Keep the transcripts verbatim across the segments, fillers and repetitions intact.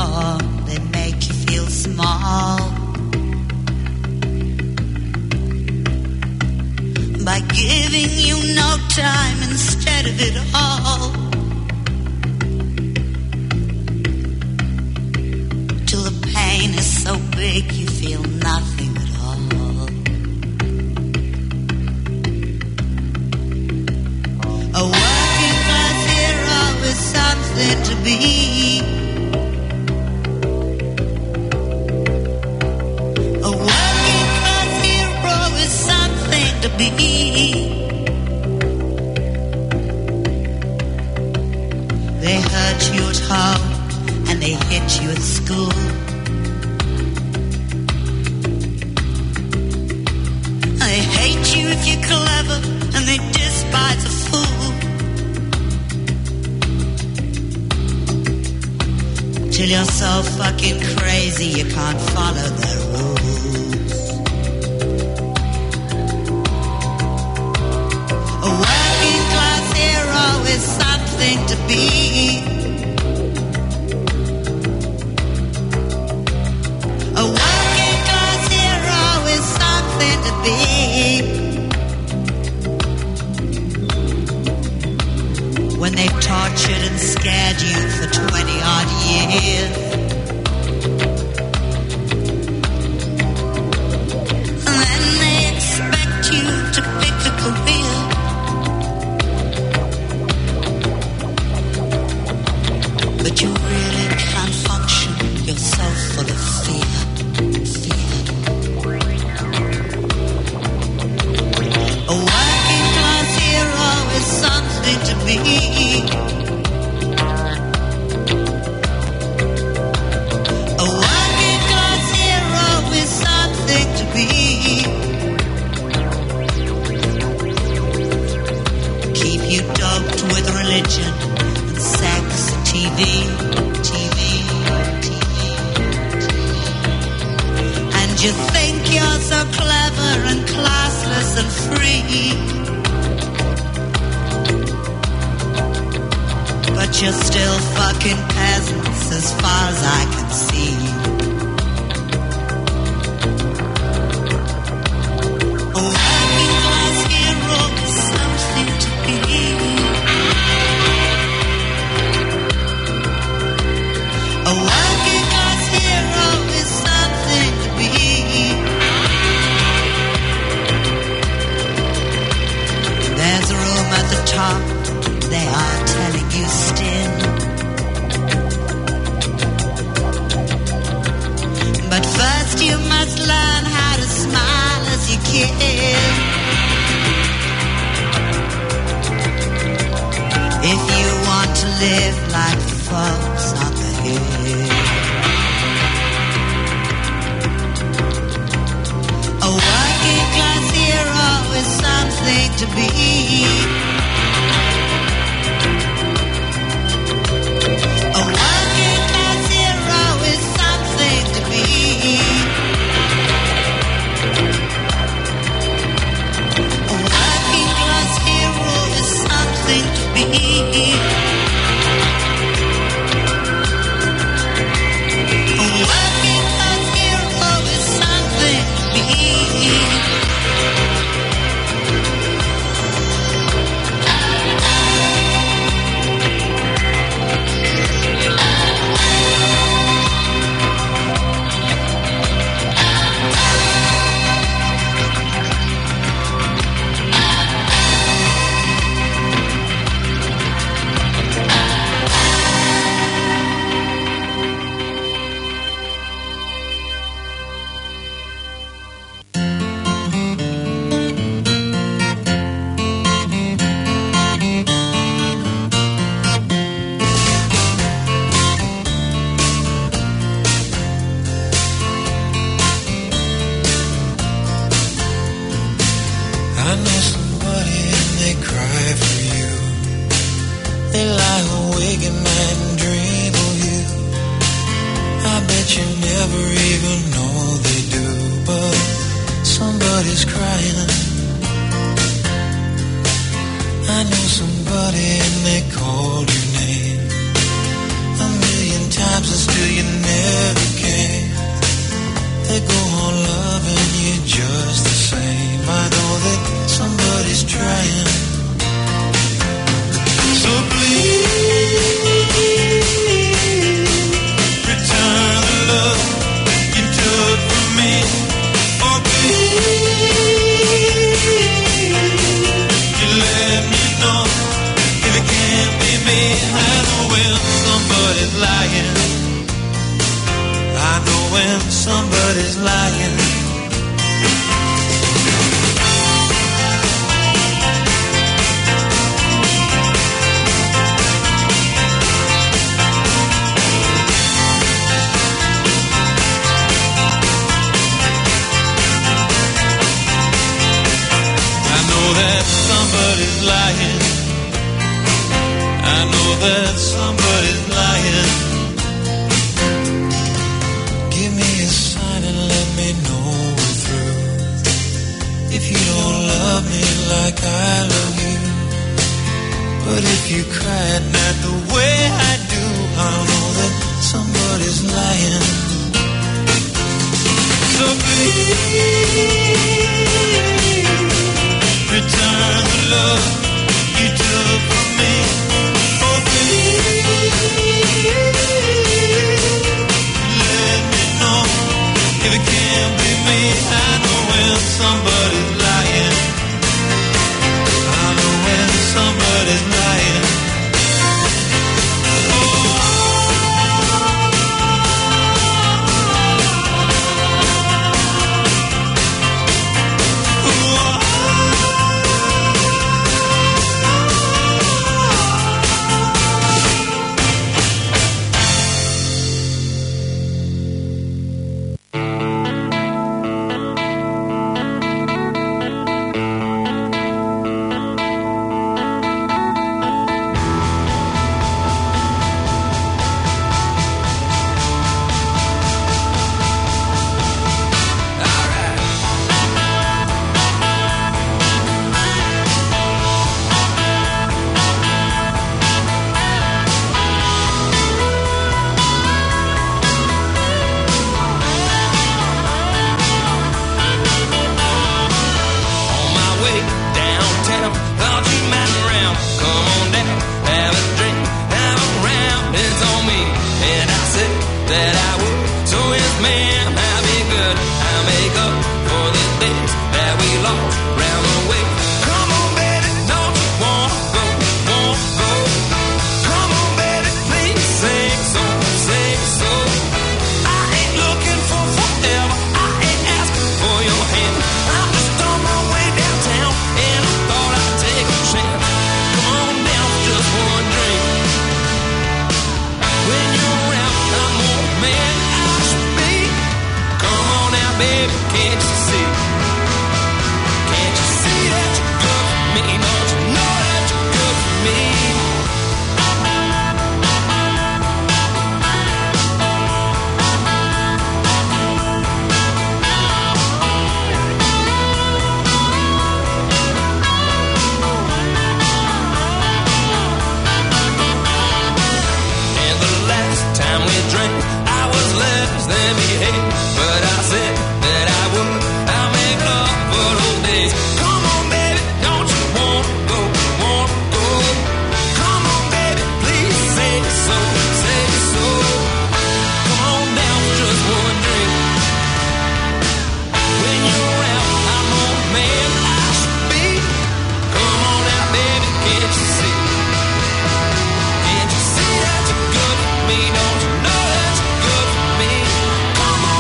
more, they make you feel small. By giving you no time instead of it all. Till the pain is so big you feel nothing at all. A working class hero is something to be. A working class hero is something to be. They hurt you at home and they hit you at school. They hate you if you're clever and they despise a fool. Till you're so fucking crazy you can't follow their rules. A working class hero is something to be. A working class hero is something to be. When they've tortured and scared you for twenty odd years, and then they expect you to pick a career. But you really can't function, you're so full of fear, fear. A working class hero is something to be. A working class hero is something to be. Keep you doped with religion and sex, T V, T V, T V, and you think you're so clever and classless and free, but you're still fucking peasants as far as I can see. A working class hero is something to be. A working class hero is something to be. There's a room at the top, they are telling you still. But first you must learn how to smile as you kill. If you want to live like folks on the hill. A working class hero is something to be. A working class hero is something to be. A working class hero is something to be. A working class hero is something to be. Somebody's crying. I know somebody and they called your name a million times and still you when somebody's lying. Somebody's lying. I know that somebody's lying. Give me a sign and let me know we're through. If you don't love me like I love you, but if you cry at night the way I do, I know that somebody's lying. So please return the love you took from me. Oh, please, let me know if it can't be me. I know when somebody's lying. I know when somebody's lying. Can't you see that you're good for me? Don't you know that you're good for me? Come on.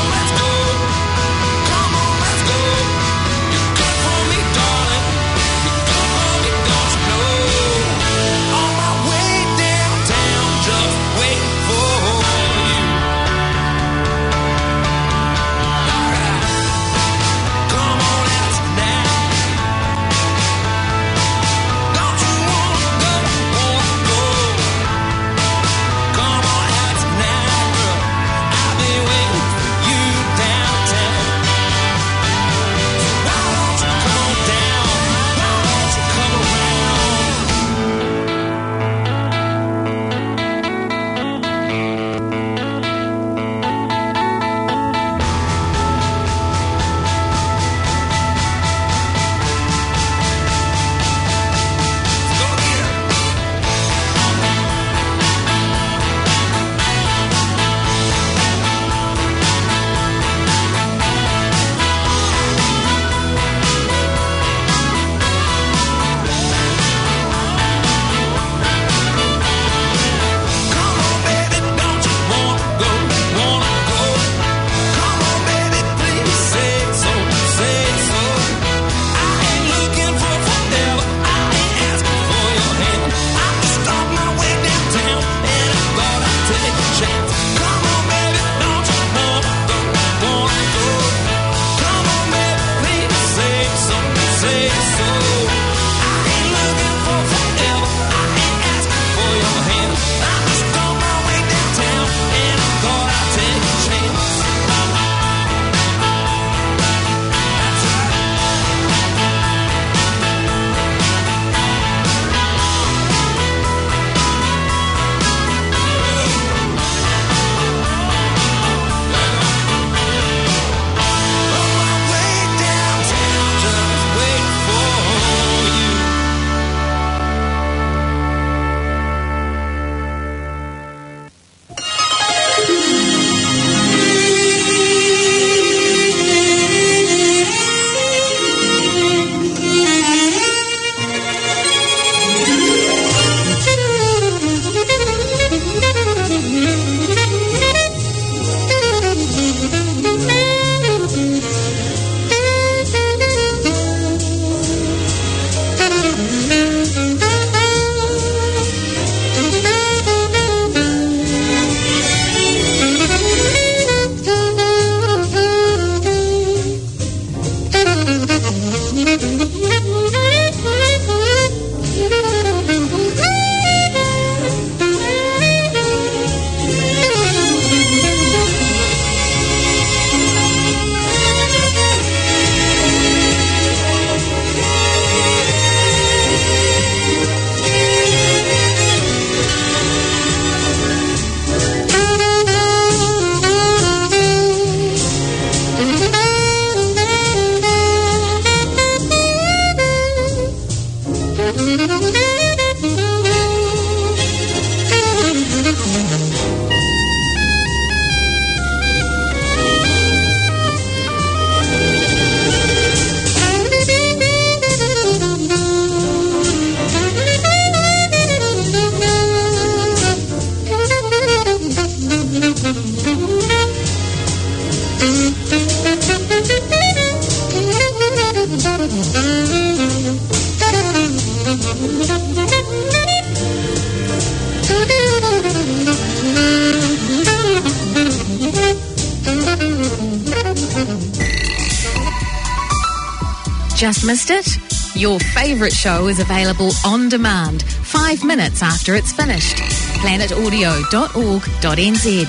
Just missed it? Your favourite show is available on demand, five minutes after it's finished. planet audio dot org dot n z.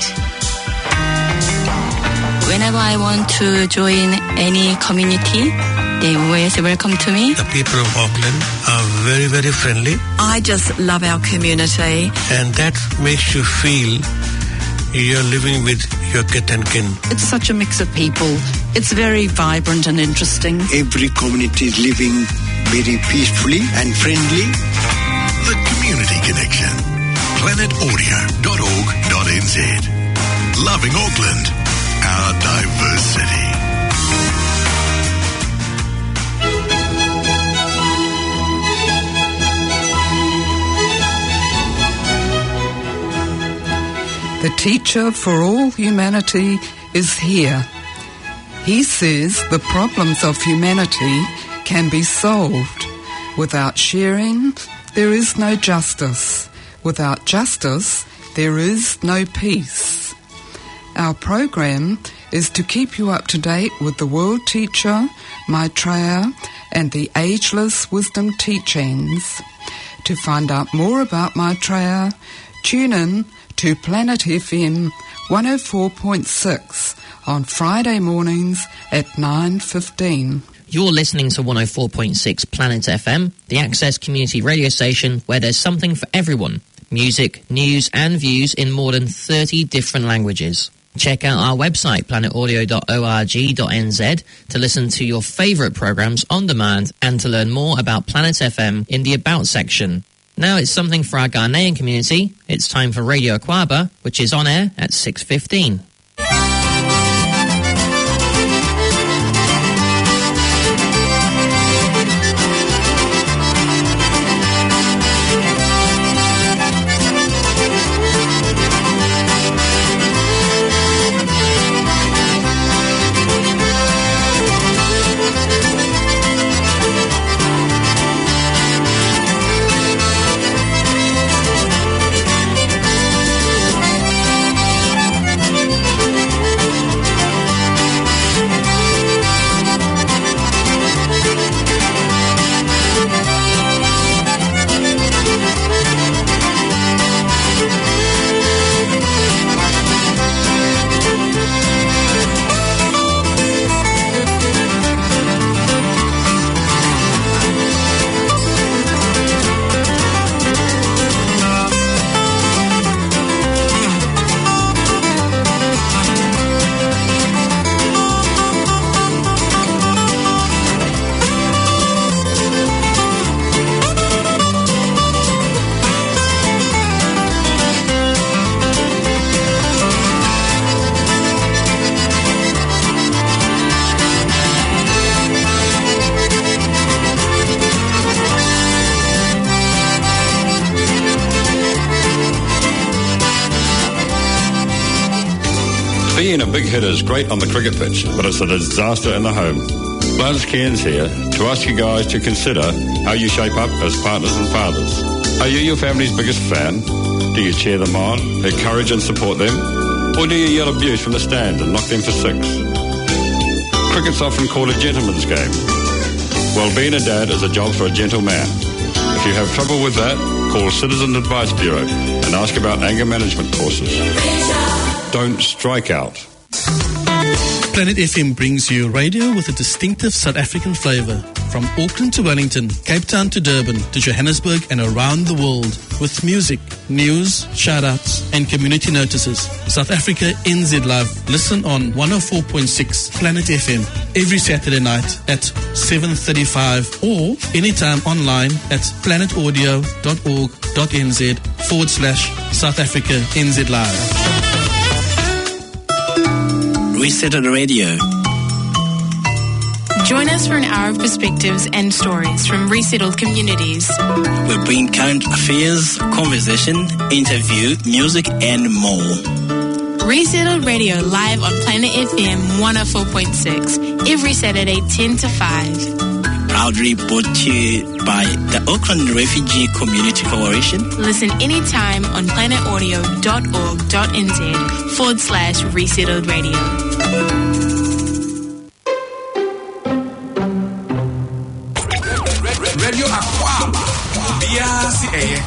Whenever I want to join any community, they always welcome to me. The people of Auckland are very, very friendly. I just love our community. And that makes you feel you're living with your kith and kin. It's such a mix of people. It's very vibrant and interesting. Every community is living very peacefully and friendly. The Community Connection. planet audio dot org dot n z. Loving Auckland, our diverse city. The teacher for all humanity is here. He says the problems of humanity can be solved. Without sharing, there is no justice. Without justice, there is no peace. Our program is to keep you up to date with the World Teacher, Maitreya, and the Ageless Wisdom Teachings. To find out more about Maitreya, tune in to Planet F M one oh four point six on Friday mornings at nine fifteen. You're listening to one oh four point six Planet F M, the Access community radio station where there's something for everyone. Music, news and views in more than thirty different languages. Check out our website, planet audio dot org dot n z, to listen to your favourite programmes on demand and to learn more about Planet F M in the About section. Now it's something for our Ghanaian community. It's time for Radio Aquaba, which is on air at six fifteen. Being a big hitter is great on the cricket pitch, but it's a disaster in the home. Lance Cairns here to ask you guys to consider how you shape up as partners and fathers. Are you your family's biggest fan? Do you cheer them on, encourage and support them? Or do you yell abuse from the stand and knock them for six? Cricket's often called a gentleman's game. Well, being a dad is a job for a gentleman. If you have trouble with that, call Citizen Advice Bureau and ask about anger management courses. Don't strike out. Planet F M brings you radio with a distinctive South African flavour. From Auckland to Wellington, Cape Town to Durban, to Johannesburg and around the world. With music, news, shout-outs and community notices. South Africa N Z Live. Listen on one oh four point six Planet F M every Saturday night at seven thirty-five or anytime online at planet audio dot org dot n z forward slash South Africa N Z Live. Resettled Radio. Join us for an hour of perspectives and stories from resettled communities. We bring current affairs, conversation, interview, music, and more. Resettled Radio live on Planet F M one oh four point six every Saturday ten to five. Proudly brought to you by the Auckland Refugee Community Coalition. Listen anytime on planetaudio.org.nz forward slash Resettled Radio. Radio Aquaba, B R C A.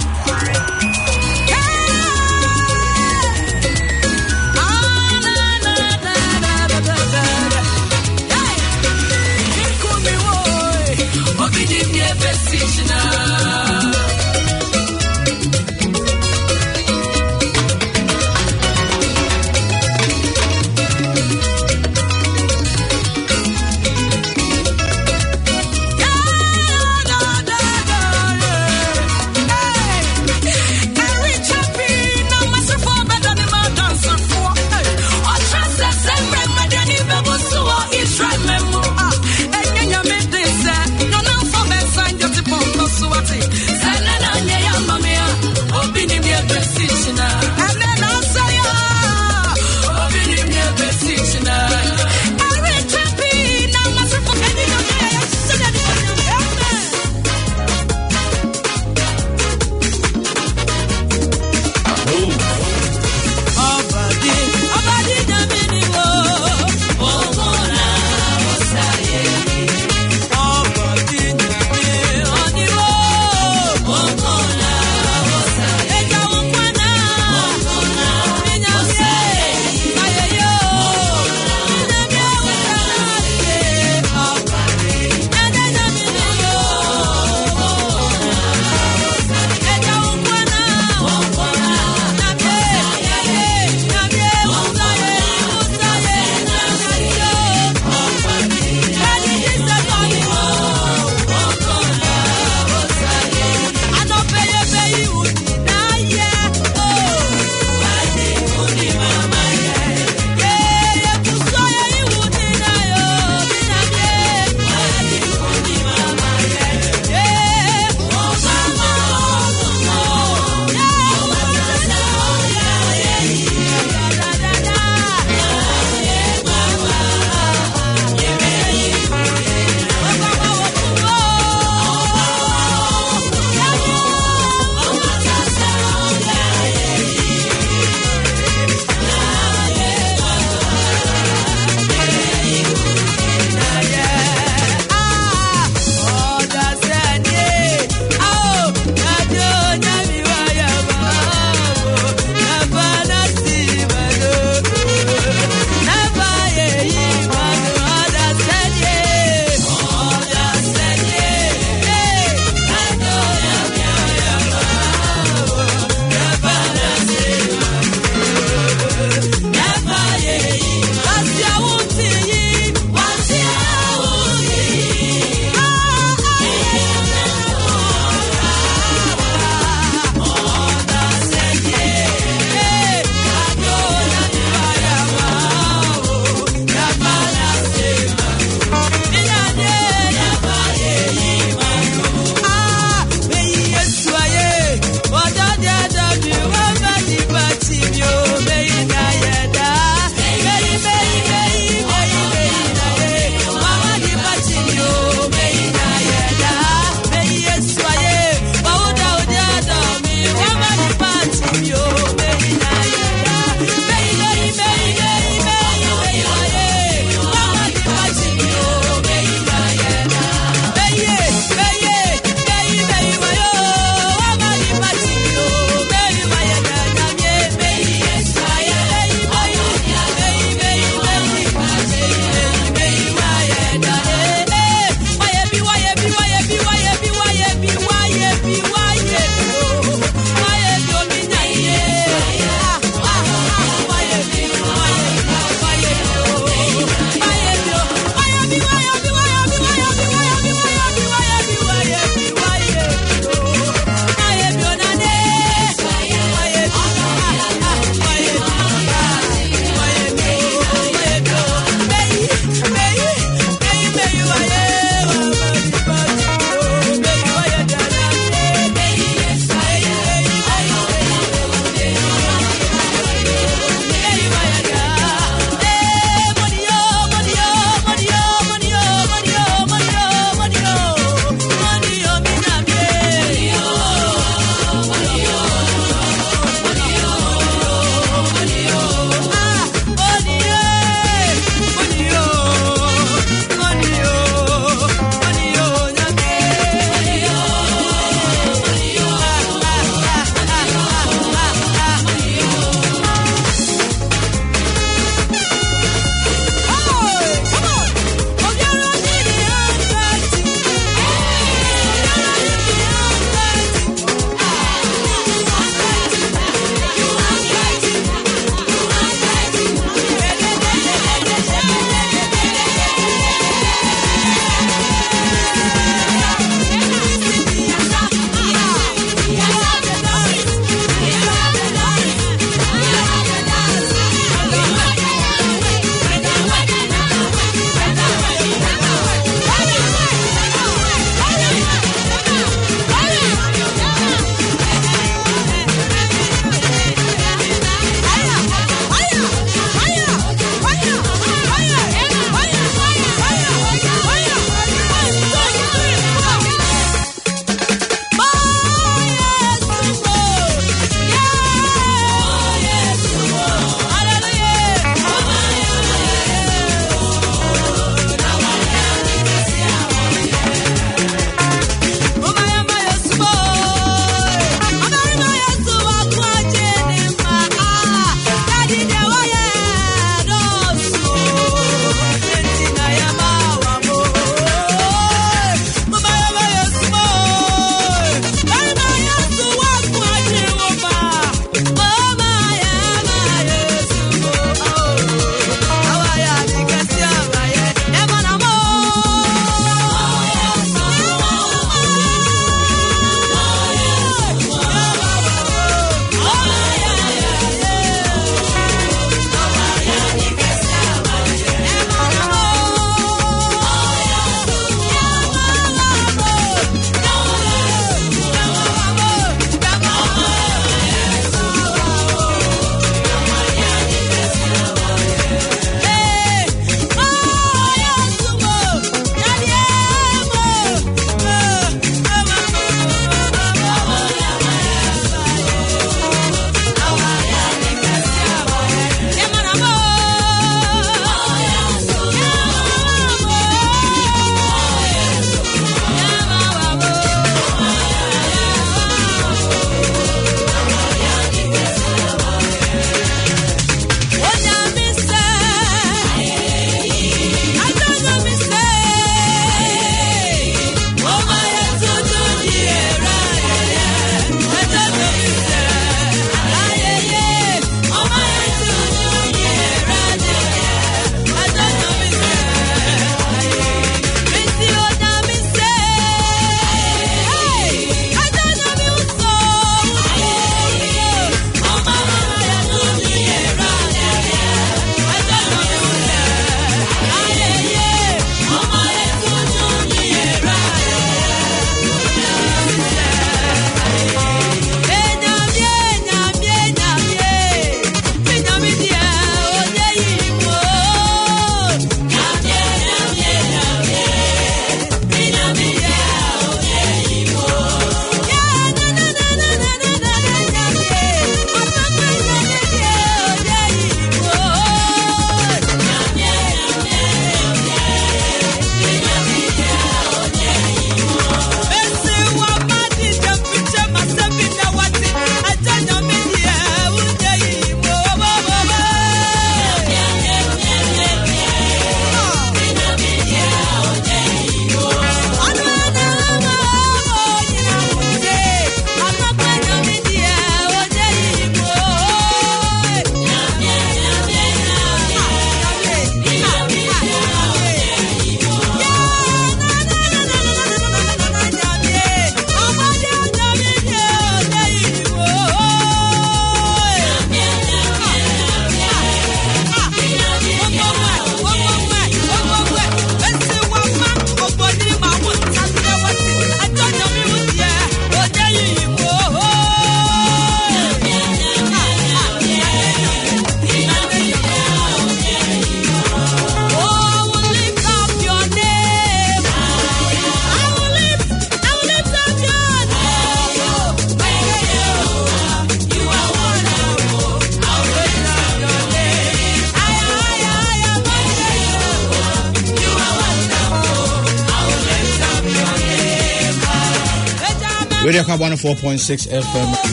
Radio Club one oh four point six F M.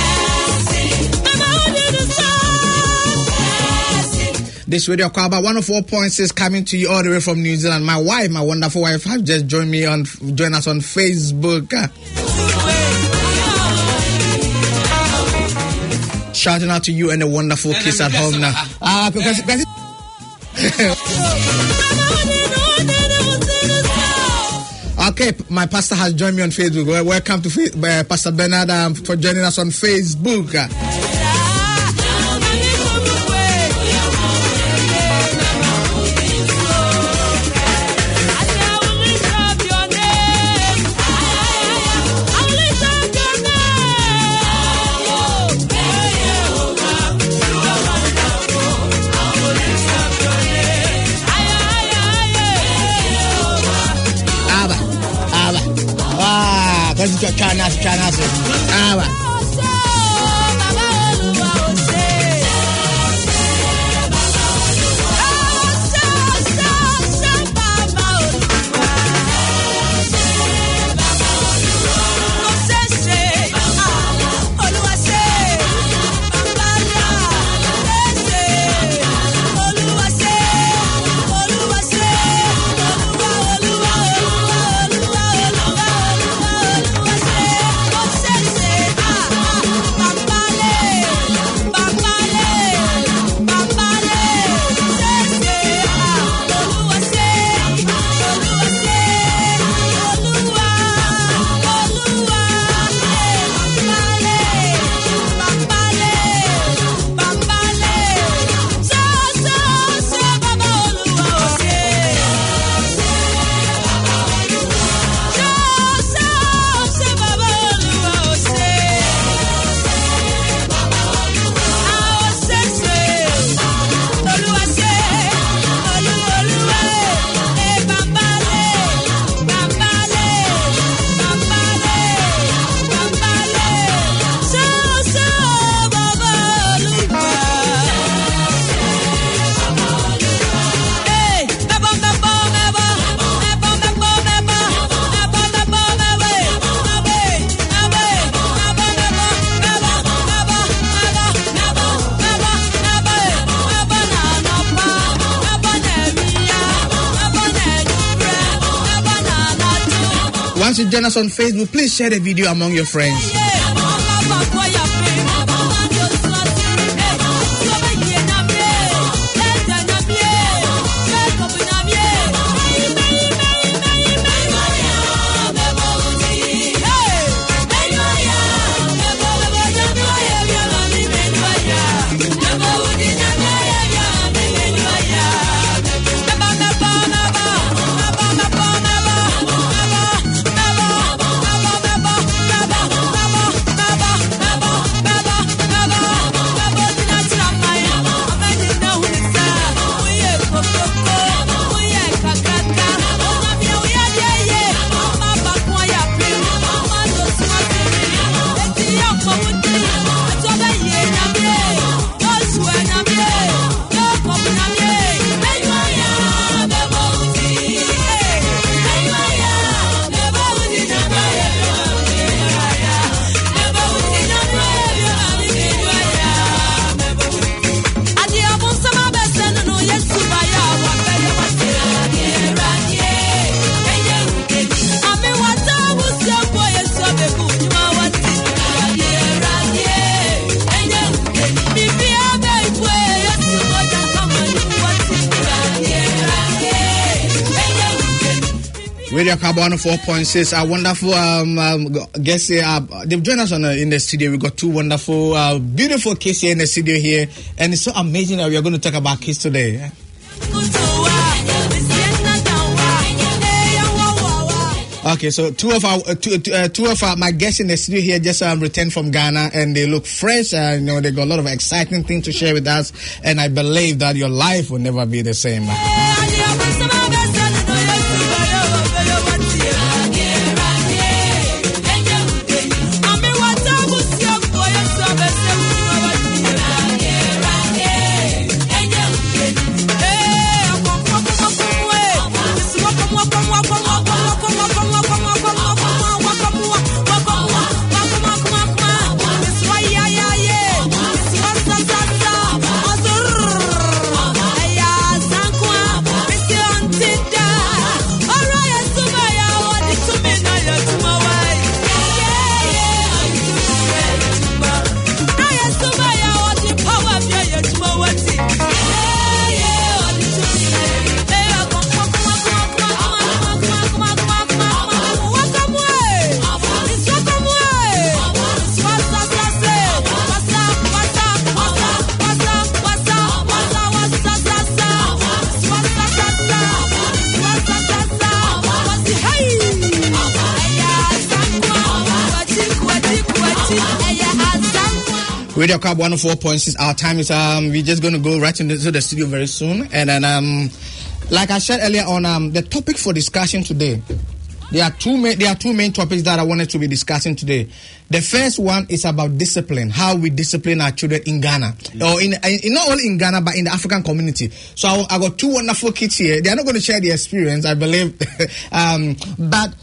This Radio Club one oh four point six coming to you all the way from New Zealand. My wife, my wonderful wife, has just joined me on, join us on Facebook. Shouting out to you and the wonderful kids at home now. Ah, because, because okay, my pastor has joined me on Facebook. Well, welcome to uh, Pastor Bernard um, for joining us on Facebook. China, China, China. Once you join us on Facebook, please share the video among your friends. Radio Club one oh four point six. Our wonderful um, um, guests here. Uh, they've joined us on, uh, in the studio. We've got two wonderful, uh, beautiful kids here in the studio here. And it's so amazing that we are going to talk about kids today. Okay, so two of our uh, two, uh, two of our, my guests in the studio here just um, returned from Ghana, and they look fresh. Uh, you know, they got a lot of exciting things to share with us, and I believe that your life will never be the same. Radio Club one oh four point six. Our time is um we're just going to go right into the studio very soon, and then um like I said earlier on, um the topic for discussion today, there are two main there are two main topics that I wanted to be discussing today. The first one is about discipline, how we discipline our children in Ghana, mm. or in, in not only in Ghana but in the African community. So I, I got two wonderful kids here. They are not going to share their experience, I believe, um, but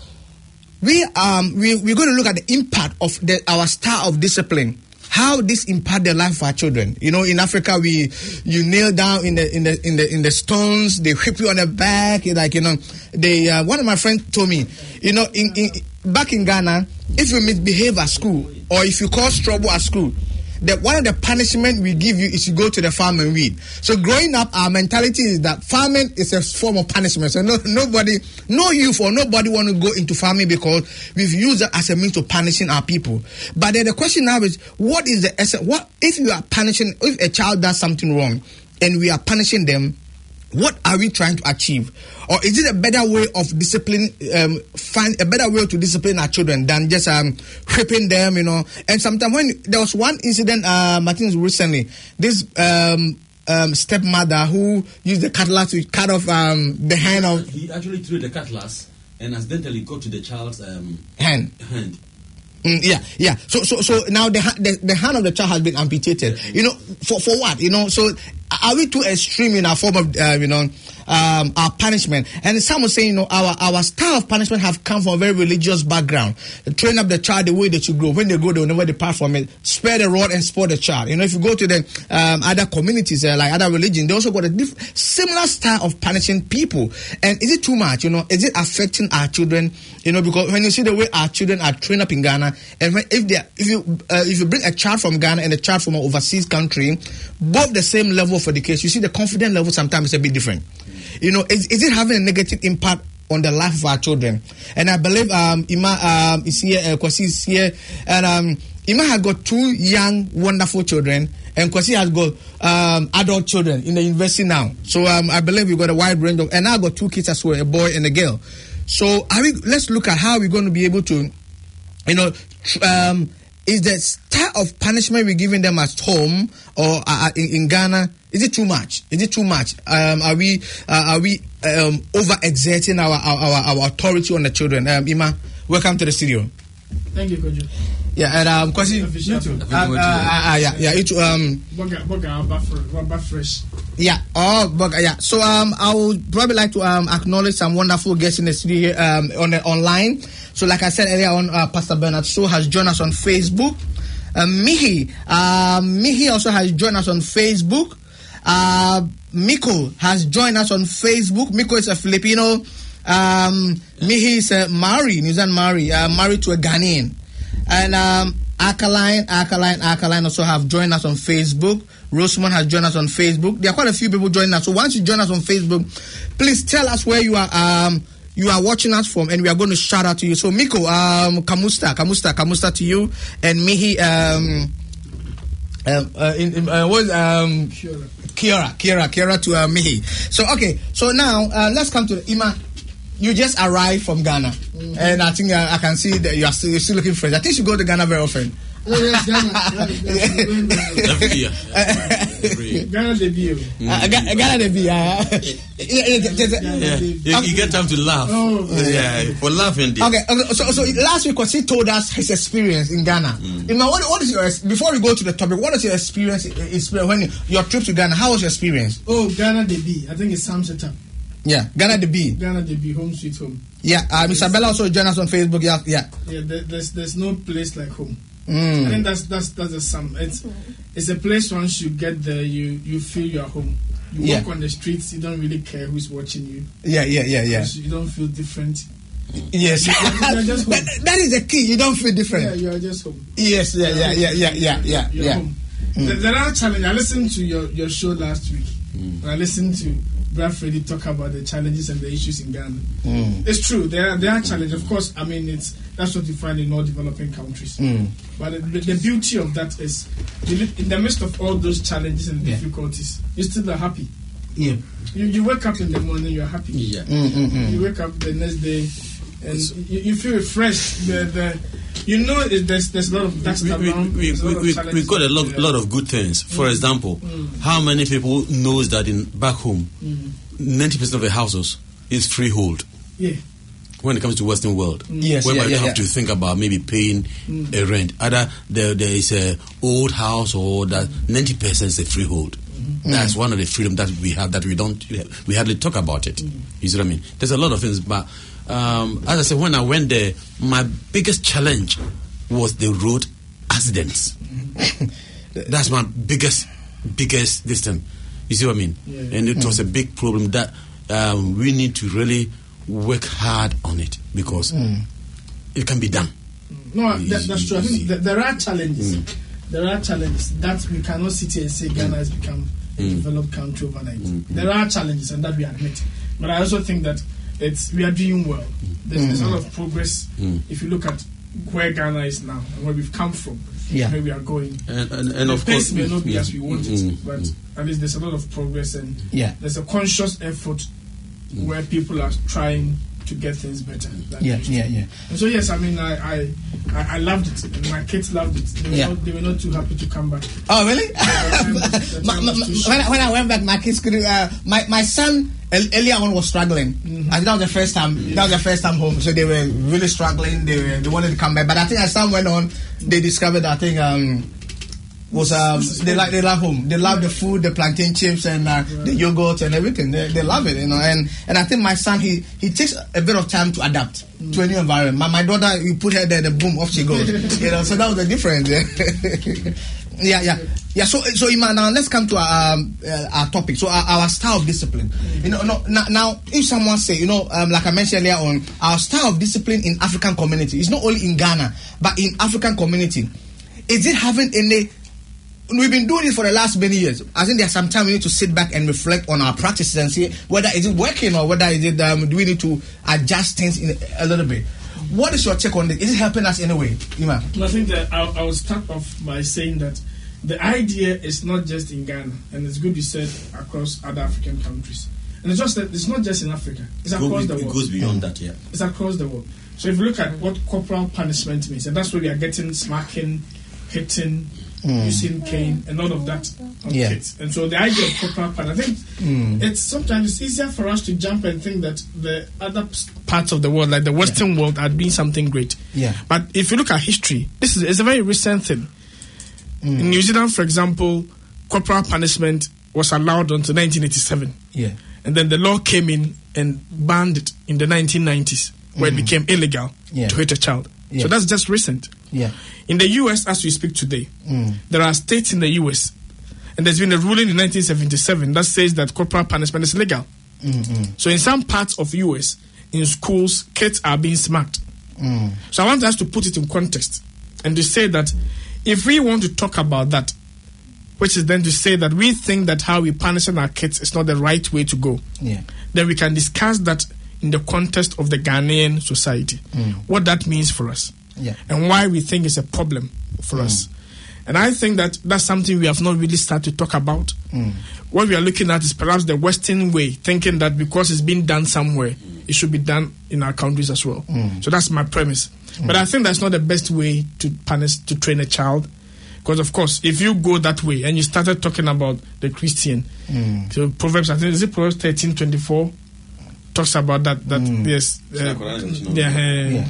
we um we we're going to look at the impact of the, our style of discipline. How this impact the life of our children. You know, in Africa, we you kneel down in the in the in the in the stones. They whip you on the back. Like you know, they. Uh, one of my friends told me, you know, in, in back in Ghana, if you misbehave at school or if you cause trouble at school, that one of the punishment we give you is you go to the farm and weed. So growing up, our mentality is that farming is a form of punishment. So no, nobody, no youth or nobody want to go into farming because we've used it as a means of punishing our people. But then the question now is, what is the essence? What if you are punishing? If a child does something wrong and we are punishing them, what are we trying to achieve? Or is it a better way of discipline, um, find a better way to discipline our children than just um, whipping them, you know? And sometimes when there was one incident, uh, Martin, recently, this um, um, stepmother who used the cutlass to cut off um, the hand of... He actually threw the cutlass and accidentally got to the child's um, hand. hand. Mm, yeah, yeah. So, so, so now the, the the hand of the child has been amputated. You know, for for what? You know, so are we too extreme in our form of, uh, you know, um, our punishment? And some will say, you know, our our style of punishment have come from a very religious background. Train up the child the way they should grow. When they grow, they will never depart from it. Spare the rod and spoil the child. You know, if you go to the um, other communities, uh, like other religions, they also got a diff- similar style of punishing people. And is it too much? You know, is it affecting our children? You know, because when you see the way our children are trained up in Ghana, and when, if they are, if you uh, if you bring a child from Ghana and a child from an overseas country, both the same level of education, you see the confidence level sometimes is a bit different. You know, is, is it having a negative impact on the life of our children? And I believe um, Ima um, is here, uh, Kwasi is here, and um, Ima has got two young, wonderful children, and Kwasi has got um, adult children in the university now. So um, I believe we've got a wide range of, and I got two kids as well, a boy and a girl. So are we, let's look at how we're going to be able to, you know, um, is the style of punishment we're giving them at home or uh, in, in Ghana, is it too much? Is it too much? Um, are we uh, are we um, over exerting our, our our authority on the children? Um, Ima, welcome to the studio. Thank you, Kojo. Yeah, and um, Kwasi, you too. Uh, uh, uh, uh, yeah, yeah, you too. Um, Boga, boga, buffer, fresh. Yeah. Oh, boga, yeah. So um, I would probably like to um acknowledge some wonderful guests in the studio here, um on the online. So, like I said earlier on, uh, Pastor Bernard So has joined us on Facebook. Uh, Mihi, uh, Mihi also has joined us on Facebook. Uh, Miko has joined us on Facebook. Miko is a Filipino. Um, Mihi is a Maori, New Zealand Maori, uh, married to a Ghanaian. And um, Alkaline, Alkaline, Alkaline also have joined us on Facebook. Rosamond has joined us on Facebook. There are quite a few people joining us. So once you join us on Facebook, please tell us where you are um, you are watching us from, and we are going to shout out to you. So Miko, um, Kamusta, Kamusta, Kamusta to you, and Mihi, um, um, uh, in, in, uh, what, um, Kiara, Kiara, Kiara to uh, Mihi. So okay, so now uh, let's come to Ima. You just arrived from Ghana, mm-hmm. and I think uh, I can see that you are still, you're still looking fresh. I think you go to Ghana very often. Oh, yes, Ghana. Every year. Ghana debut. Ghana debut. Yeah, you get time to laugh. Oh, yeah, for laughing. Okay, so so last week, Kwasi told us his experience in Ghana. Mm. Ima, what, what is your before we go to the topic? What is your experience? Experience when you, your trip to Ghana? How was your experience? Oh, Ghana debut. I think it sums it up. Yeah, Ghana the B. Ghana the B, home sweet home. Yeah, uh, Mister Bella also joined us on Facebook. Yeah, yeah. Yeah, there, there's there's no place like home. Mm. I think that's that's that's the sum. It's it's a place once you get there, you you feel you're home. You yeah. walk on the streets, you don't really care who's watching you. Yeah, yeah, yeah, yeah. You don't feel different. Yes, you're, you're just home. that, that is the key. You don't feel different. Yeah, you're just home. Yes, yeah, yeah, yeah, yeah, yeah, yeah. You're yeah. home. Mm. There, there are challenges. I listened to your, your show last week. Mm. I listened to Brad Freddy talk about the challenges and the issues in Ghana. Mm. It's true. There are there are challenges. Of course, I mean it's that's what you find in all developing countries. Mm. But the, the beauty of that is, you live, in the midst of all those challenges and yeah. difficulties, you still are happy. Yeah. You, you wake up in the morning, you're happy. Yeah. Mm, mm, mm. You wake up the next day, and you, you feel refreshed. The, the, you know, it, there's there's a lot of dust we, around. We, we, we, we, we got a lot, yeah. lot of good things. For Mm. example, Mm. how many people knows that in back home, ninety percent of the houses is freehold. Yeah. When it comes to Western world, Mm. Yes, whereby yeah, you yeah, have yeah. to think about maybe paying Mm. a rent. Either there, there is a old house or that ninety percent is a freehold. Mm. That's one of the freedom that we have that we don't we hardly talk about it. Mm. You see what I mean? There's a lot of things, but um, as I said, when I went there, my biggest challenge was the road accidents. That's my biggest biggest distance. You see what I mean? Yeah. And it Mm. was a big problem that um, we need to really work hard on it because Mm. it can be done. No, that, that's true. I think th- there are challenges. Mm. There are challenges that we cannot sit here and say Ghana has become a Mm. developed country overnight. Mm. There are challenges, and that we admit. But I also think that it's we are doing well. There's, there's a lot of progress. Mm. If you look at where Ghana is now and where we've come from, Yeah. where we are going, And, and, and the of pace course, may not be mm, as we want mm, it, but mm. at least there's a lot of progress, and Yeah. there's a conscious effort where people are trying to get things better. than Yeah, they used yeah, to. yeah. And so yes, I mean, I I, I, I loved it. And my kids loved it. They were, Yeah. not, they were not too happy to come back. Oh, really? The my, time my, was too short. when, I, when I went back, my kids couldn't. Uh, my my son el- earlier on was struggling. Mm-hmm. I think that was the first time. That was the first time home, so they were really struggling. They were, they wanted to come back, but I think as time went on, they discovered. I think um was um they like they love home. They love the food, the plantain chips, and uh, the yogurt and everything. They, they love it, you know. And and I think my son he he takes a bit of time to adapt Mm. to a new environment. My my daughter, you put her there, the boom, off she goes. You know, so that was the difference. Yeah, yeah, yeah. So, so Ima, now let's come to our, um, uh, our topic. So, our, our style of discipline. You know, no, now, now, if someone say, you know, um, like I mentioned earlier on, our style of discipline in African community is not only in Ghana, but in African community. Is it having any? We've been doing it for the last many years. I think there's some time we need to sit back and reflect on our practices and see whether is it working or whether is it um, do we need to adjust things in a, a little bit. What is your take on this? Is it helping us in a way, Ima? I think that I, I will start off by saying that the idea is not just in Ghana, and it's good you said across other African countries. And it's just that it's not just in Africa; it's across the It world. goes beyond that, yeah. It's across the world. So if you look at what corporal punishment means, and that's where we are getting smacking, hitting, Mm. using cane, and all of that on Yeah. kids. And so the idea of corporal punishment, I think Mm. it's sometimes it's easier for us to jump and think that the other parts of the world, like the Western world, are doing something great. Yeah. But if you look at history, this is it's a very recent thing. Mm. In New Zealand, for example, corporal punishment was allowed until nineteen eighty-seven. Yeah. And then the law came in and banned it in the nineteen nineties, where Mm. it became illegal Yeah. to hit a child. Yeah. So that's just recent. Yeah. In the U S, as we speak today, Mm. there are states in the U S, and there's been a ruling in nineteen seventy-seven that says that corporal punishment is legal. Mm-hmm. So in some parts of U S, in schools, kids are being smacked. Mm. So I want us to put it in context and to say that if we want to talk about that, which is then to say that we think that how we punish our kids is not the right way to go, Yeah. then we can discuss that in the context of the Ghanaian society, Mm. what that means for us, Yeah. and why we think it's a problem for us. And I think that that's something we have not really started to talk about. Mm. What we are looking at is perhaps the Western way, thinking that because it's been done somewhere, it should be done in our countries as well. Mm. So that's my premise. But I think that's not the best way to punish, to train a child. Because, of course, if you go that way and you started talking about the Christian, Mm. so Proverbs, I think, is it Proverbs thirteen twenty-four? Talks about that, that Mm. yes. Uh, Yeah. yeah,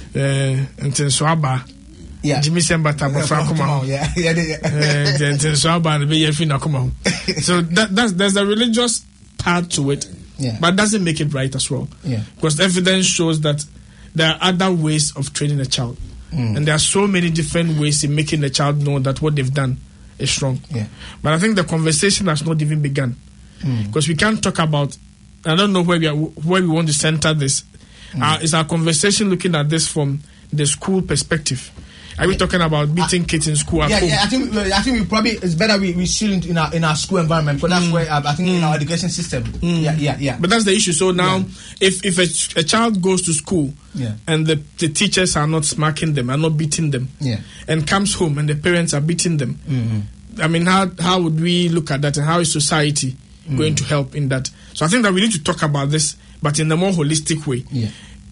uh, until Swaba. Yeah. Jimmy Sembata, Bafra Kuma. Yeah. Yeah. Yeah. Until Swaba, and be Yefina Kuma. So that, that's, there's a religious part to it, Yeah. but doesn't make it right as well. Yeah. Because evidence shows that there are other ways of training a child. Mm. And there are so many different ways in making the child know that what they've done is wrong. Yeah. But I think the conversation has not even begun. Mm. Because we can't talk about, I don't know where we are, where we want to center this. Mm. Uh, is our conversation looking at this from the school perspective? Are we talking about beating kids in school at Yeah, home? yeah, I think I think we probably it's better we, we see it in our in our school environment because that's Mm. where uh, I think in Mm. our education system. Yeah, yeah, yeah. But that's the issue. So now, Yeah. if if a, ch- a child goes to school Yeah. and the, the teachers are not smacking them, are not beating them, Yeah. and comes home and the parents are beating them, Mm-hmm. I mean, how how would we look at that, and how is society Mm. going to help in that? So I think that we need to talk about this, but in a more holistic way. Yeah.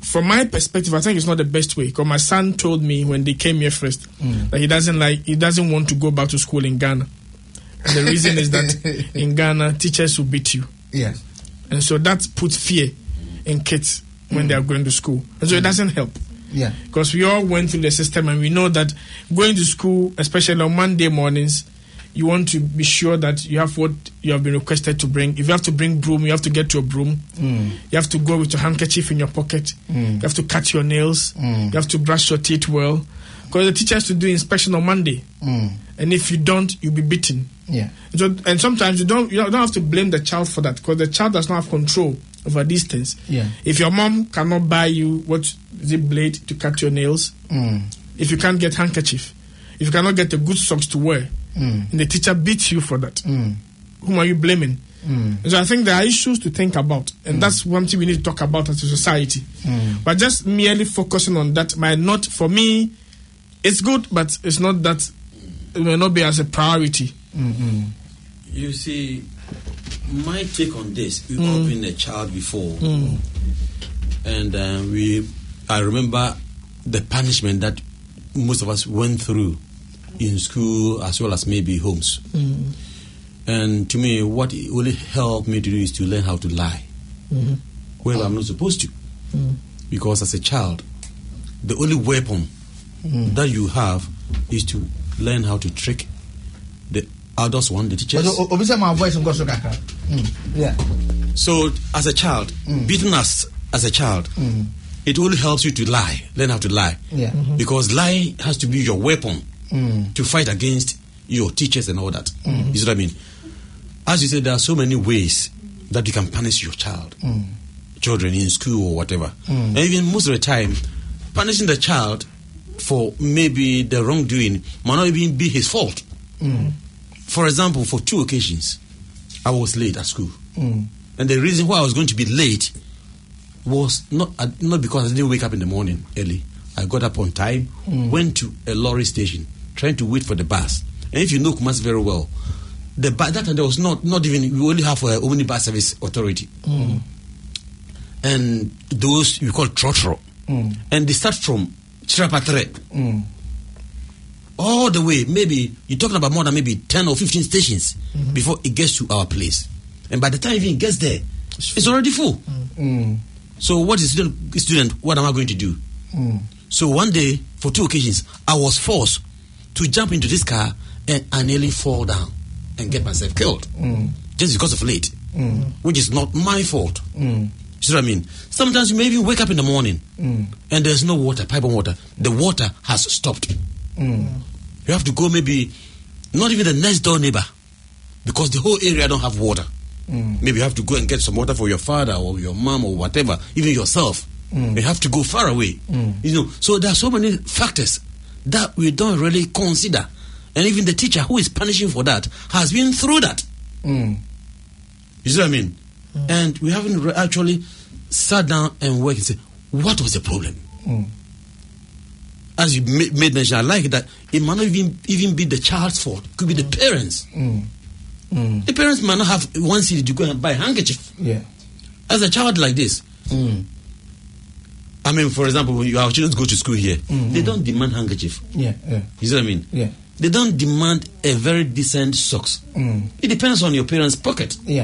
from my perspective, I think it's not the best way. Because my son told me when they came here first Mm. that he doesn't like, he doesn't want to go back to school in Ghana. And the reason is that in Ghana, teachers will beat you. Yes. And so that puts fear in kids when Mm. they are going to school. And so it doesn't help. Yeah. Because we all went through the system and we know that going to school, especially on Monday mornings, you want to be sure that you have what you have been requested to bring. If you have to bring broom, you have to get your broom. Mm. You have to go with your handkerchief in your pocket. Mm. You have to cut your nails. Mm. You have to brush your teeth well. Because the teacher has to do inspection on Monday. Mm. And if you don't, you'll be beaten. Yeah. So, and sometimes you don't you don't have to blame the child for that, because the child does not have control over these things. Yeah. If your mom cannot buy you what is it, blade to cut your nails, Mm. if you can't get handkerchief, if you cannot get the good socks to wear, Mm. and the teacher beats you for that, Mm. whom are you blaming? Mm. And so I think there are issues to think about, and Mm. that's one thing we need to talk about as a society. Mm. But just merely focusing on that might not, for me, it's good, but it's not that, it may not be as a priority. Mm-hmm. You see, my take on this, we've Mm. all been a child before. Mm. And uh, we, I remember the punishment that most of us went through in school as well as maybe homes. Mm. And to me, what it really helped me to do is to learn how to lie. Mhm. Well, I'm not supposed to. Mm. Because as a child, the only weapon Mm. that you have is to learn how to trick the adults, one, the teachers. So, obviously, my voice and go so kaka. Mm. Yeah. So, as a child, Mm. beating us as a child, Mm. it only helps you to lie, learn how to lie. Yeah. Mhm. Because lie has to be your weapon Mm. to fight against your teachers and all that. Mhm. You see what I mean? As you said, there are so many ways that you can punish your child, Mm. children in school or whatever. Mm. And even most of the time, punishing the child for maybe the wrongdoing might not even be his fault. Mm. For example, for two occasions, I was late at school. Mm. And the reason why I was going to be late was not uh, not because I didn't wake up in the morning early. I got up on time, Mm. went to a lorry station, trying to wait for the bus. And if you know Kumasi very well, the bus, that time there was not, not even, we only have a Omnibus Service Authority. Mm. And those we call trotro. Mm. And they start from Chirapatre Mm. all the way. Maybe you're talking about more than maybe ten or fifteen stations Mhm. before it gets to our place. And by the time it even gets there, it's already full. Mm. So what is student, student, what am I going to do? Mm. So one day, for two occasions, I was forced to jump into this car and I nearly fall down and get myself killed. Mm. Just because of late, Mm. which is not my fault. Mm. You see what I mean? Sometimes you may even wake up in the morning Mm. and there's no water, pipe of water. The water has stopped. Mm. You have to go maybe, not even the next door neighbor, because the whole area don't have water. Mm. Maybe you have to go and get some water for your father or your mom or whatever, even yourself. Mm. You have to go far away. Mm. You know, so there are so many factors that we don't really consider. And even the teacher who is punishing for that has been through that. Mm. You see what I mean? And we haven't re- actually sat down and worked and said, what was the problem? Mm. As you ma- made mention, I like that it might not even, even be the child's fault. It could be the parents. Mm. Mm. The parents might not have one city to go and buy a handkerchief. Yeah. As a child like this, Mm. I mean, for example, when you, our children go to school here, Mhm. they don't demand handkerchief. Yeah. Yeah. You see what I mean? Yeah. They don't demand a very decent socks. Mm. It depends on your parents' pocket. Yeah.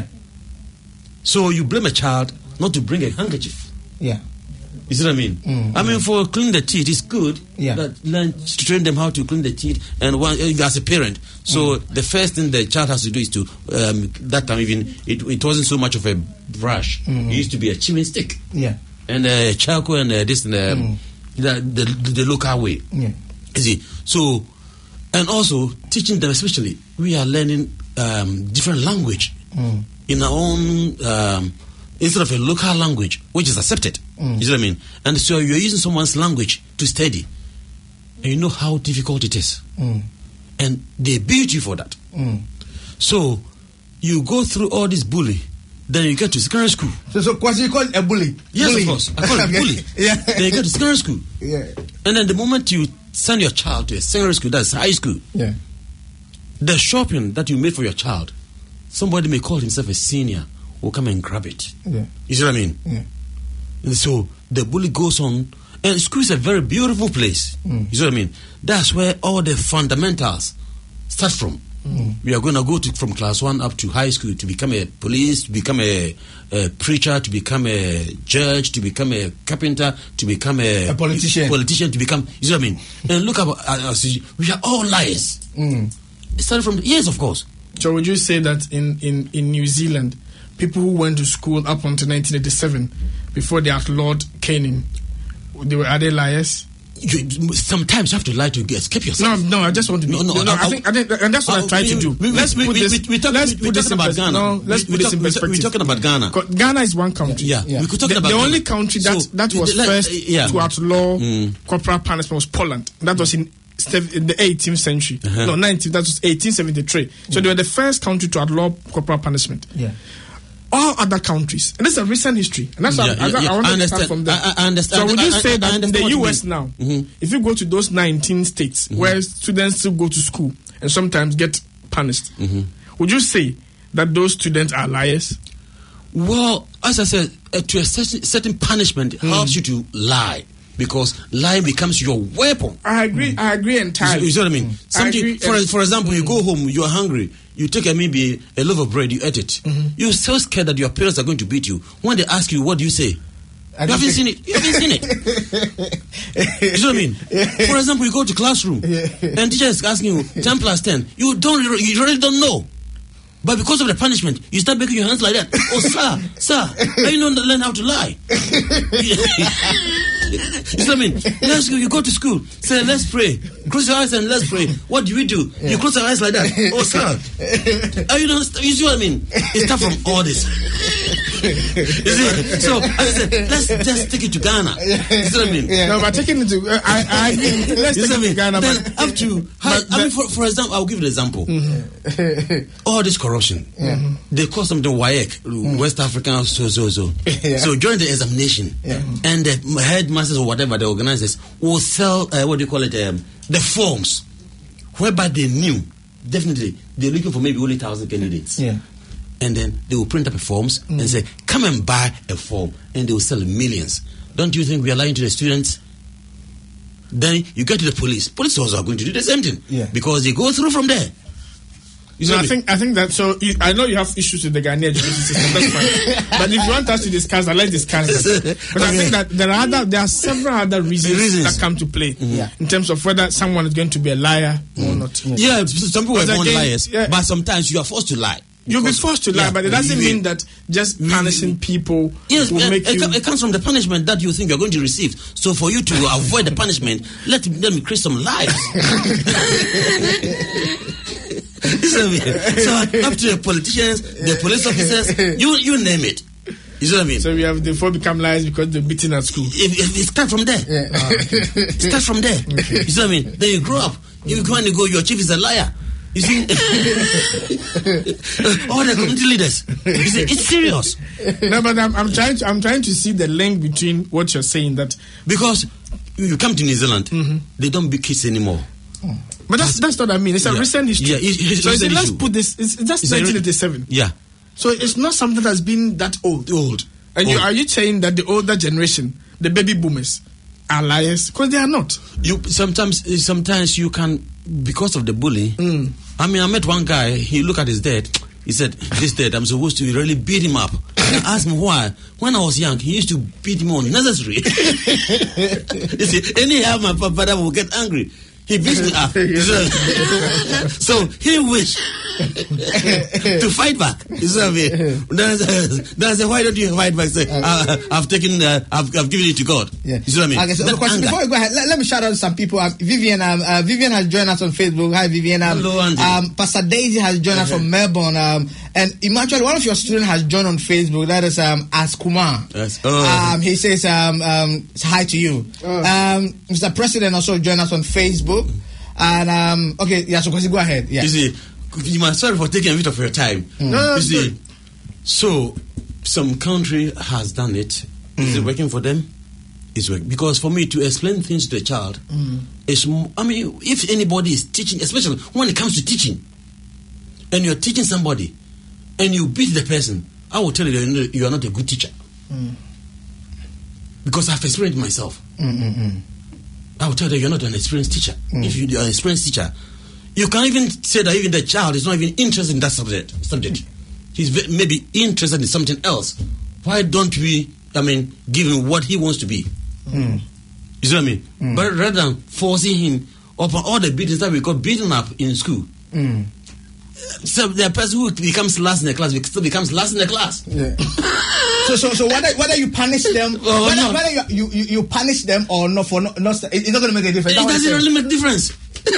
So you blame a child not to bring a handkerchief. Yeah. You see what I mean? Mm. I mean, for clean the teeth, it's good. Yeah. That learn to train them how to clean the teeth, and one uh, as a parent. So Mm. the first thing the child has to do is to um, that time even it, it wasn't so much of a brush. Mm. It used to be a chewing stick Yeah. and uh, charcoal and uh, this and uh, Mm. the, the the local way. Yeah. You see, so and also teaching them, especially we are learning um, different language Mm. in our own um, instead of a local language which is accepted. Mm. You see what I mean? And so you're using someone's language to study, and you know how difficult it is, Mm. and they beat you for that. Mm. So you go through all this bully, then you get to secondary school. So, so Kwasi, you call it a bully? Yes, bully. of course. I call it Okay. bully. Yeah. Then you get to secondary school. Yeah. And then the moment you send your child to a secondary school, that's high school, Yeah. the shopping that you made for your child, somebody may call himself a senior, will come and grab it. Yeah. You see what I mean? Yeah. And so the bully goes on. And school is a very beautiful place. Mm. You see what I mean? That's where all the fundamentals start from. Mm. We are going to go to, from class one up to high school to become a police, to become a, a preacher, to become a judge, to become a carpenter, to become a, a politician. politician, to become, you see what I mean? And look at us, we are all liars. Mm. It started from, yes, of course. So would you say that in, in, in New Zealand, people who went to school up until nineteen eighty-seven, before they outlawed caning, they were, are they liars? You, sometimes you have to lie to escape yourself. No, no, I just want to be. No, no, no I, I think, I think, and that's what I, I try we, to do. We, let's we, put we, this. We, we talk, let's we, put this about in Ghana. No, let's we, put we this in talk, perspective. We're talking about Ghana. Ghana is one country. Yeah, yeah. we could talk the, about the Ghana. only country that so, that was let, first yeah. to outlaw mm. corporal punishment was Poland. That was in, in the eighteenth century. Uh-huh. No, nineteenth. That was eighteen seventy-three. So mm. they were the first country to outlaw corporal punishment. Yeah. All other countries, and this is a recent history, and that's yeah, what I, yeah, I, yeah. I want I to start from there. I, I understand. So would you I, say I, that I in the U S mean. now, mm-hmm. if you go to those nineteen states mm-hmm. where students still go to school and sometimes get punished, mm-hmm. would you say that those students are liars? Well, as I said, uh, to a certain, certain punishment mm. helps you to lie. Because lying becomes your weapon. I agree. Mm. I agree entirely. You, you see what I mean? Mm. Something, I for and, for example, mm. you go home, you are hungry. You take a, maybe a loaf of bread, you eat it. Mm-hmm. You're so scared that your parents are going to beat you. When they ask you, what do you say? I you haven't seen it. You haven't seen it. You know what I mean? Yeah. For example, you go to classroom yeah. and teacher is asking you ten plus ten. You don't. You really don't know. But because of the punishment, you start making your hands like that. Oh, sir, sir, I don't learn how to lie. You know what I mean? Let's go, you go to school, say, let's pray. Close your eyes and let's pray. What do we do? Yeah. You close your eyes like that. Oh, sir. Are you, don't, you see what I mean? It starts from all this. You see? So, as I said, let's just take it to Ghana. You see what I mean? Yeah. No, but taking it to, uh, I, I agree. Let's you take it to Ghana. Then but, up to, how, I mean, for, for example, I'll give you an example. Mm-hmm. All this corruption. Mm-hmm. They call something W A E C, mm-hmm. West African, so, so, so. Yeah. So during the examination, yeah. and the headmasters or whatever, the organizers will sell, uh, what do you call it, um, the forms, whereby they knew, definitely, they're looking for maybe only one thousand candidates. Yeah. And then they will print up a forms mm. and say, come and buy a form, and they will sell millions. Don't you think we are lying to the students? Then you get to the police. Police also are going to do the same thing. Yeah. Because they go through from there. You know, I think I think that so you, I know you have issues with the Ghanaian education system. That's fine. But if you want us to discuss, I like discuss that. But okay. I think that there are other, there are several other reasons, reasons. that come to play yeah. in terms of whether someone is going to be a liar mm. or not. Yeah, some people are born again, liars, yeah. but sometimes you are forced to lie. You'll be forced to lie, yeah, but it doesn't mean that just punishing people yes, will uh, make it, you... it comes from the punishment that you think you're going to receive. So for you to avoid the punishment, let, let me create some lies. So up to the politicians, the police officers, you you name it. You see what I mean? So we have therefore become liars because they're beaten at school. If, if it starts from there. Yeah. Uh, it starts from there. Okay. You see what I mean? Then you grow up. You go and you go, your chief is a liar. You see, all the community leaders. You see, it's serious. No, but I'm, I'm trying. To, I'm trying to see the link between what you're saying. That because you come to New Zealand, mm-hmm. they don't beat kids anymore. Oh. But that's that's what I mean. It's a yeah. recent history. Yeah, it, it's so recent let's issue. put this. It's, it's just it's nineteen eighty-seven. Yeah. So it's not something that's been that old. Old. And old. You, are you saying that the older generation, the baby boomers, are liars? Because they are not. You sometimes sometimes you can because of the bully. Mm. I mean, I met one guy. He looked at his dad. He said, "This dad, I'm supposed to really beat him up." And I asked him why. When I was young, he used to beat him unnecessary. You see, anyhow, my father will get angry. He beats me up. So he wished to fight back. You see what I mean? Then I said, why don't you fight back? Say, uh, I've taken, uh, I've, I've given it to God. Yeah. You see what I mean? Okay, so of course, before we go ahead, let, let me shout out to some people. Uh, Vivian, um, uh, Vivian has joined us on Facebook. Hi, Vivian. Um, Hello, Andy. Um, Pastor Daisy has joined us from Melbourne. Um, and Emmanuel, one of your students has joined on Facebook. That is um, Askumar. Yes. Oh. Um, he says um, um, hi to you. Oh. Um, Mister President also joined us on Facebook. And um, okay, yeah, so go ahead. Yeah. You see, you must sorry for taking a bit of your time. Mm. No, you see, good. So some country has done it. Mm. Is it working for them? It's working because for me to explain things to a child, mm. is I mean, if anybody is teaching, especially when it comes to teaching, and you're teaching somebody, and you beat the person, I will tell you you are not a good teacher. Mm. because I've experienced myself. Mm-mm-mm. I will tell you, you're not an experienced teacher. Mm. If you are an experienced teacher, you can even say that even the child is not even interested in that subject. Subject, he's ve- maybe interested in something else. Why don't we? I mean, give him what he wants to be. Mm. You see what I mean? Mm. But rather than forcing him upon all the beatings that we got beaten up in school. Mm. So the person who becomes last in the class still becomes last in the class. Yeah. so, so, so whether whether you punish them, oh, whether, no. whether you, you you punish them or not for not, not it's not going to make a difference. It doesn't really make a difference.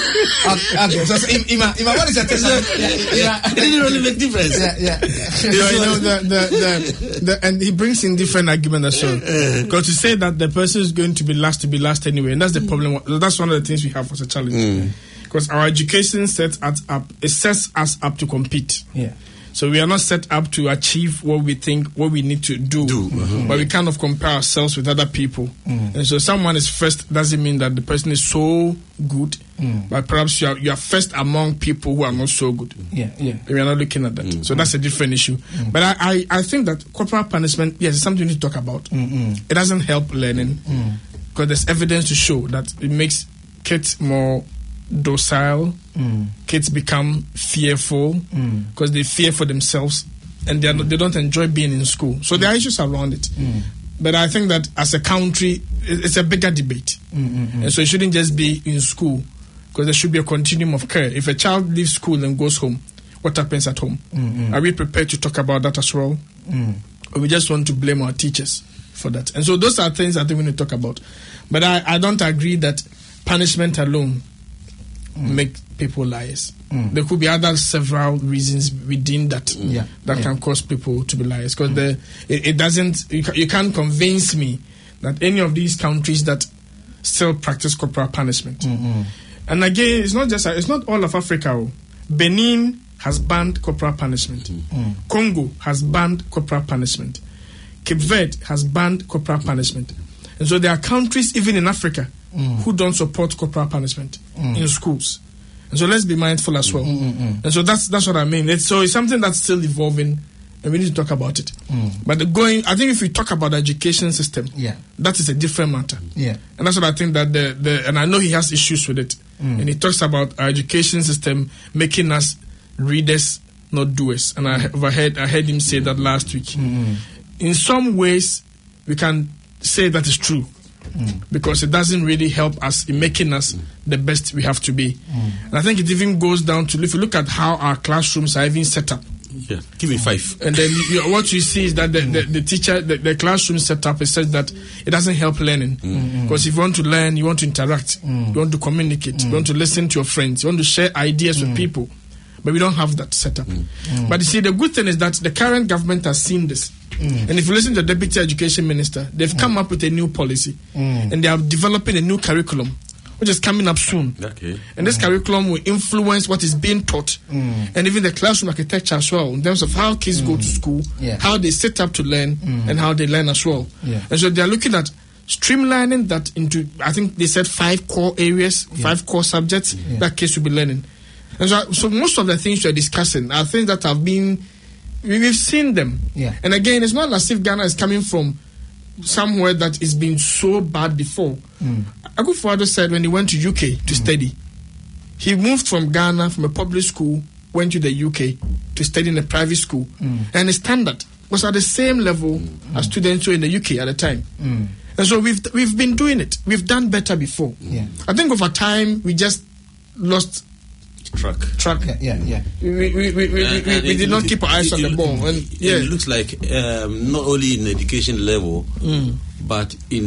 okay, okay, so, so Ima, Ima, what is your testament? Yeah, yeah. It didn't really make difference. Yeah, yeah. Yeah, you know, the, the, the, the, and he brings in different arguments as well. Because to say that the person is going to be last to be last anyway, and that's the problem. That's one of the things we have as a challenge. Mm. Because our education sets us up, it sets us up to compete. Yeah. So we are not set up to achieve what we think, what we need to do. do. Mm-hmm. But we kind of compare ourselves with other people. Mm. And so someone is first doesn't mean that the person is so good. Mm. But perhaps you are, you are first among people who are not so good. Yeah, yeah. We are not looking at that. Mm-hmm. So that's a different issue. Mm. But I, I, I think that corporal punishment, yes, it's something we need to talk about. Mm-mm. It doesn't help learning. Mm. Because there's evidence to show that it makes kids more docile. Mm. Kids become fearful because Mm. they fear for themselves and they, are not, they don't enjoy being in school. So there are issues around it. Mm. But I think that as a country, it- it's a bigger debate. Mm-mm-mm. And so it shouldn't just be in school because there should be a continuum of care. If a child leaves school and goes home, what happens at home? Mm-mm. Are we prepared to talk about that as well? Mm. Or we just want to blame our teachers for that? And so those are things I think we need to talk about. But I, I don't agree that punishment alone Mm. make people liars. Mm. There could be other several reasons within that Yeah. that Yeah. can cause people to be liars. Because the it, it doesn't, you, ca- you can't convince me that any of these countries that still practice corporal punishment. Mm-mm. And again, it's not just it's not all of Africa. oh. Benin has banned corporal punishment. Mm. Congo has banned corporal punishment. Cape Verde has banned corporal punishment. And so there are countries even in Africa Mm. who don't support corporal punishment Mm. in schools. And so let's be mindful as well. Mm-mm-mm. And so that's that's what I mean. It's, so it's something that's still evolving, and we need to talk about it. Mm. But the going, I think if we talk about the education system, Yeah. that is a different matter. Yeah. And that's what I think that the, the and I know he has issues with it. Mm. And he talks about our education system making us readers, not doers. And I overheard I heard him say that last week. Mm-mm. In some ways, we can say that is true. Mm. Because it doesn't really help us in making us the best we have to be. Mm. And I think it even goes down to, if you look at how our classrooms are even set up, Yeah, give me five. and then you, what you see is that the, the, the teacher, the, the classroom setup is such that it doesn't help learning. Because if you want to learn, you want to interact, you want to communicate, you want to listen to your friends, you want to share ideas with people. But we don't have that setup. But you see, the good thing is that the current government has seen this. And if you listen to the Deputy Education Minister, they've come up with a new policy. And they are developing a new curriculum, which is coming up soon. Okay. And this curriculum will influence what is being taught. And even the classroom architecture as well, in terms of how kids go to school, Yeah. how they set up to learn, and how they learn as well. Yeah. And so they are looking at streamlining that into, I think they said five core areas, five core subjects that kids will be learning. And so, so most of the things you're discussing are things that have been, we- we've seen them. Yeah. And again, it's not as if Ghana is coming from somewhere that is been so bad before. Mm. Akufo-Addo said when he went to U K to study, he moved from Ghana, from a public school, went to the U K to study in a private school. Mm. And the standard was at the same level as students who were in the U K at the time. Mm. And so we've we've been doing it. We've done better before. Yeah. I think over time we just lost Track. track. Yeah, yeah, yeah. We, we, we, we, we, And- we, and we it did not look- keep our eyes it- on the it- ball. And it yeah, looks like um, not only in education level, Mm. but in